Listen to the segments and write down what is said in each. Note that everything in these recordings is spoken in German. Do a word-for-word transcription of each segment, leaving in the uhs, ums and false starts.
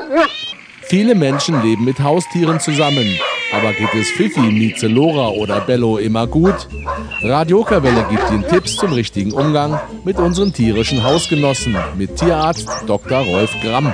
Viele Menschen leben mit Haustieren zusammen. Aber geht es Fifi, Mieze, Lora oder Bello immer gut? Radio Okerwelle gibt Ihnen Tipps zum richtigen Umgang mit unseren tierischen Hausgenossen mit Tierarzt Doktor Rolf Gramm.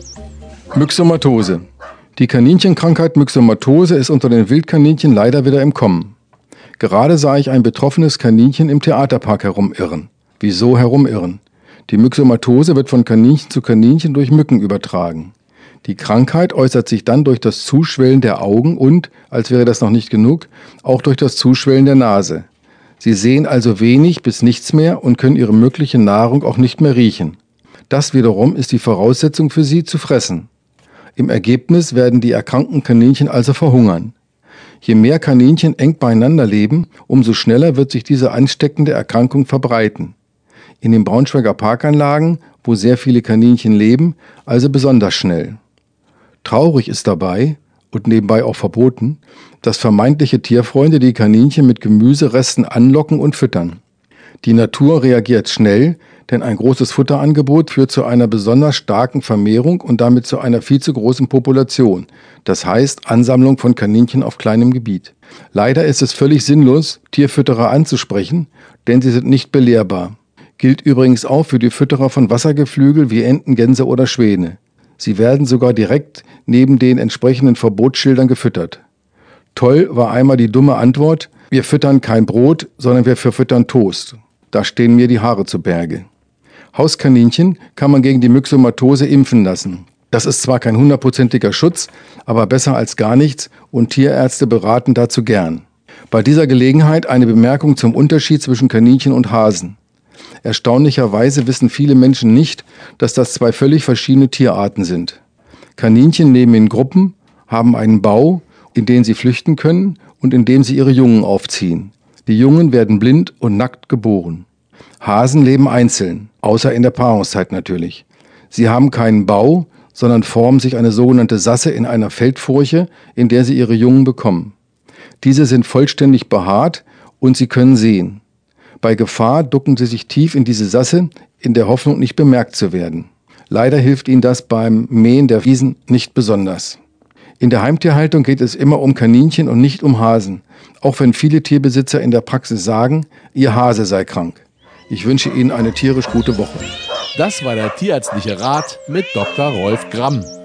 Myxomatose. Die Kaninchenkrankheit Myxomatose ist unter den Wildkaninchen leider wieder im Kommen. Gerade sah ich ein betroffenes Kaninchen im Theaterpark herumirren. Wieso herumirren? Die Myxomatose wird von Kaninchen zu Kaninchen durch Mücken übertragen. Die Krankheit äußert sich dann durch das Zuschwellen der Augen und, als wäre das noch nicht genug, auch durch das Zuschwellen der Nase. Sie sehen also wenig bis nichts mehr und können ihre mögliche Nahrung auch nicht mehr riechen. Das wiederum ist die Voraussetzung für sie, zu fressen. Im Ergebnis werden die erkrankten Kaninchen also verhungern. Je mehr Kaninchen eng beieinander leben, umso schneller wird sich diese ansteckende Erkrankung verbreiten. In den Braunschweiger Parkanlagen, wo sehr viele Kaninchen leben, also besonders schnell. Traurig ist dabei, und nebenbei auch verboten, dass vermeintliche Tierfreunde die Kaninchen mit Gemüseresten anlocken und füttern. Die Natur reagiert schnell, denn ein großes Futterangebot führt zu einer besonders starken Vermehrung und damit zu einer viel zu großen Population, das heißt Ansammlung von Kaninchen auf kleinem Gebiet. Leider ist es völlig sinnlos, Tierfütterer anzusprechen, denn sie sind nicht belehrbar. Gilt übrigens auch für die Fütterer von Wassergeflügel wie Enten, Gänse oder Schwäne. Sie werden sogar direkt neben den entsprechenden Verbotsschildern gefüttert. Toll war einmal die dumme Antwort: Wir füttern kein Brot, sondern wir verfüttern Toast. Da stehen mir die Haare zu Berge. Hauskaninchen kann man gegen die Myxomatose impfen lassen. Das ist zwar kein hundertprozentiger Schutz, aber besser als gar nichts und Tierärzte beraten dazu gern. Bei dieser Gelegenheit eine Bemerkung zum Unterschied zwischen Kaninchen und Hasen. Erstaunlicherweise wissen viele Menschen nicht, dass das zwei völlig verschiedene Tierarten sind. Kaninchen leben in Gruppen, haben einen Bau, in den sie flüchten können und in dem sie ihre Jungen aufziehen. Die Jungen werden blind und nackt geboren. Hasen leben einzeln, außer in der Paarungszeit natürlich. Sie haben keinen Bau, sondern formen sich eine sogenannte Sasse in einer Feldfurche, in der sie ihre Jungen bekommen. Diese sind vollständig behaart und sie können sehen. Bei Gefahr ducken sie sich tief in diese Sasse, in der Hoffnung, nicht bemerkt zu werden. Leider hilft ihnen das beim Mähen der Wiesen nicht besonders. In der Heimtierhaltung geht es immer um Kaninchen und nicht um Hasen, auch wenn viele Tierbesitzer in der Praxis sagen, ihr Hase sei krank. Ich wünsche Ihnen eine tierisch gute Woche. Das war der tierärztliche Rat mit Doktor Rolf Gramm.